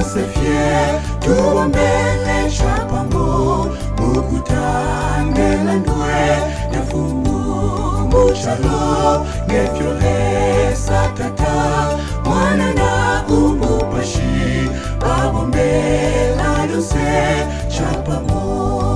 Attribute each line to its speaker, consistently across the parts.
Speaker 1: bose fier tuombele chapamo mukutandela ndwe yafumu muchalo ngefiole satata mwana na umupashi babombela dose chapamo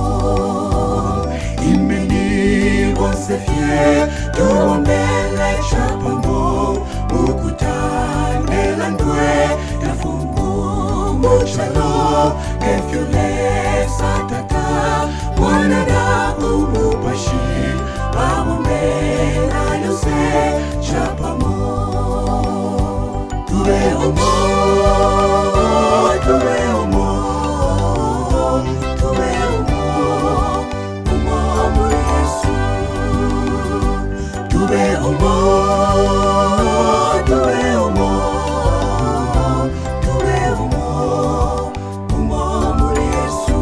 Speaker 1: imeni bose fier tuombele chapamo mukutandela ndwe yafumu muchalo ngefiole satata mwana na umupashi babombela dose chapamo tuwe omo muri Yesu tuwe omo muri Yesu.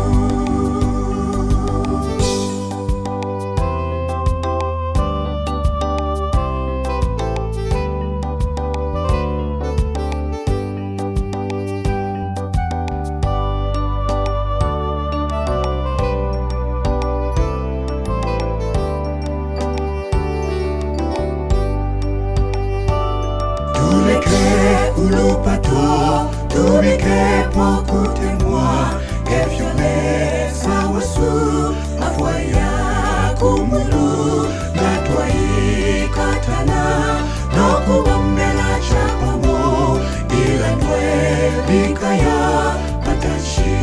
Speaker 1: Tuleke ulupato, tubike pokutemwa, gefiole sawasu, afwaya kumulu, gatwai katana, nokubombela chapamo, ilandwe bikaya patashi.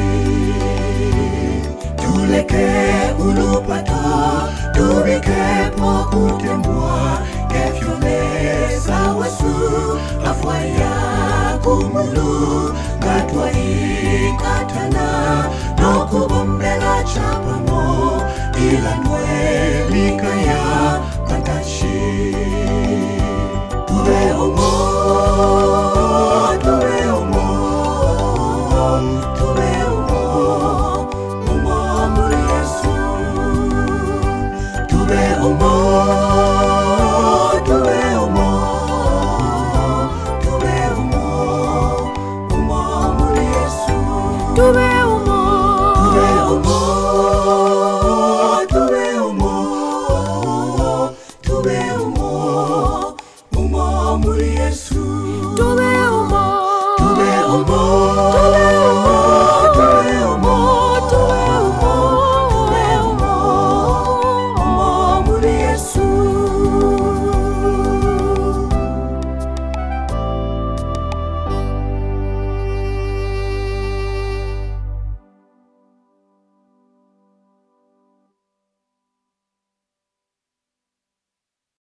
Speaker 1: Tuleke ulupato, tubike pokutemwa, gefiole sawasu, afwaya kumulu, gatwai katana, nokubombela